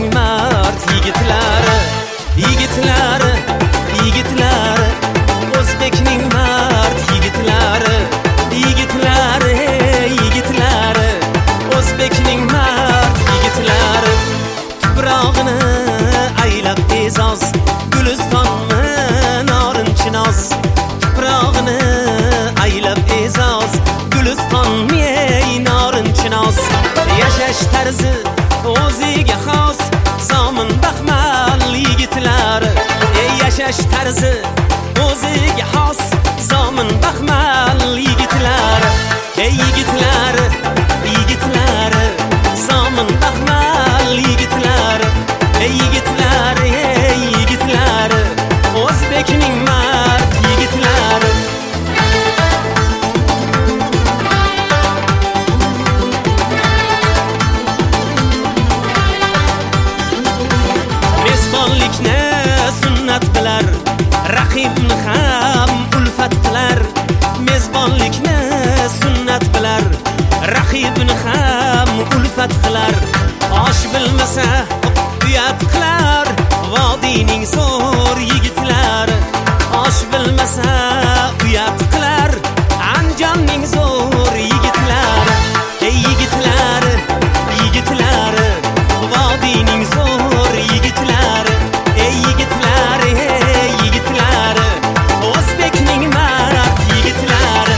O'zbekning mard yigitlari, yigitlari, yigitlari, O'zbekning mard yigitlari, yigitlari, yigitlari, O'zbekning mard yigitlari. Tuprog'ini aylab e'zoz, Gulistonni norinchinoz. Tuprog'ini aylab e'zoz, Gulistonni norinchinoz. Yashash tarzi o'ziga xos, Zomin baxmal yigitlari. Yashash tarzi o'ziga xos, Zomin baxmal yigitlari. Yigitlari, yigitlari, Zomin baxmal yigitlari. Yigitlari, yigitlari, O'zbekning mard yigitlari. Mezbonlikni sunnat bilar, raqibni ham ulfat qilar. Mezbonlikni sunnat bilar, raqibni ham ulfat qilar. Osh bilmasa uyat qilar, vodiyning zo'r yigitlari. Osh bilmasa uyat qilar, Andijonning zo'r yigitlari. Yigitlari, yigitlari, vodiyning zo'r yigitlari. Yigitlari, yigitlari, O'zbekning mard yigitlari.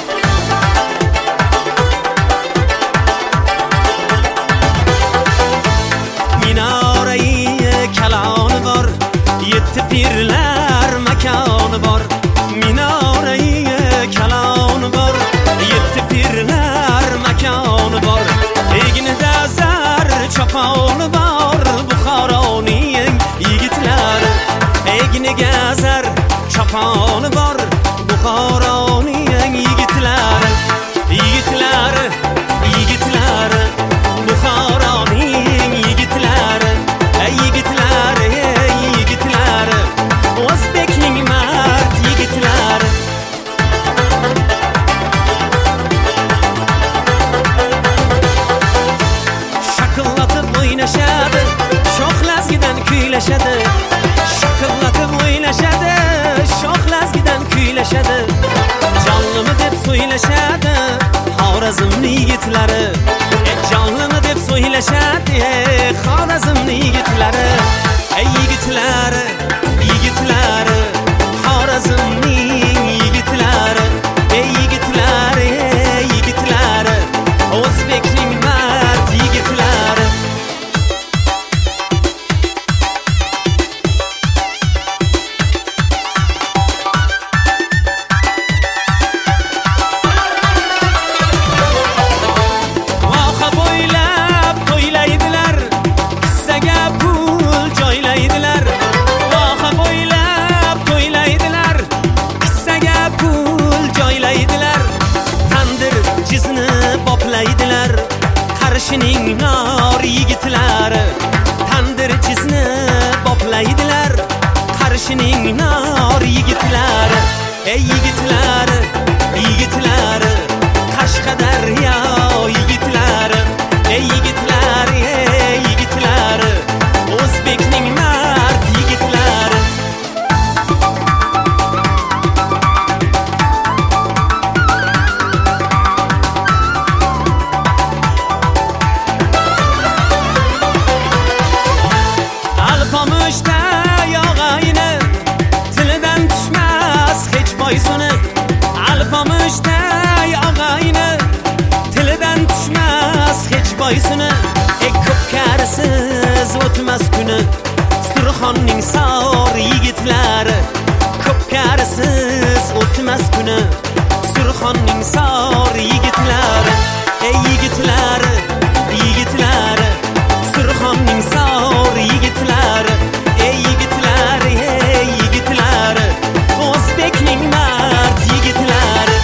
Minorai kaloni bor, yetti pirlar makoni bor. Minorai kaloni bor, yetti pirlar makoni bor. Egnida zar choponi bor, Buxoroning yigitlari. Egniga zar choponi bor, Buxoroning yigitlari. Yigitlari, yigitlari, Buxoroning yigitlari. Yigitlari, yigitlari, O'zbekning mard yigitlari. Shaqillatib o'ynashadi, shoxlazgidan kuylashadi. Shaqillatib o'ynashadi, shoxlazgidan kuylashadi. Jonlimi deb so'ylashadi, Xorazmning yigitlari. Jonlimi deb so'ylashadi, Xorazmning yigitlari. Yigitlari, yigitlari, Xorazmning yigitlari. Yigitlari, yigitlari, O'zbekning mard yigitlari. Voha bo'ylab to'ylaydilar, kissaga pul joylaydilar. Voha bo'ylab to'ylaydilar, kissaga pul joylaydilar. Tandir jizni boplaydilar, Qarshining nor yigitlari. Tandir jizni boplaydilar, Qarshining nor yigitlari. Yigitlari, yigitlari, Qashqadaryo yigitlari. Yigitlari, yigitlari, O'zbekning mard yigitlari. Alpomushda yog'ayni, tilidan tushmas hech boysuni. Alpomushda yog'ayni, tilidan tushmas hech boysuni. Ko'pkarisiz o'tmas kuni, Surxonning sor yigitlari. Ko'pkarisiz o'tmas kuni, Surxonning sor yigitlari. Yigitlari, yigitlari, Surxonning sor yigitlari. Yigitlari, yigitlari, O'zbekning mard yigitlari.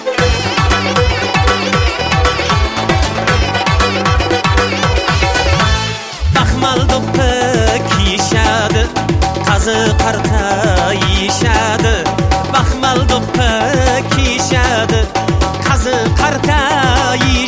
Baxmal do'ppi kiyishadi, qazi qarta yeyishadi. Baxmal do'ppi kiyishadi, qazi qarta yeyishadi.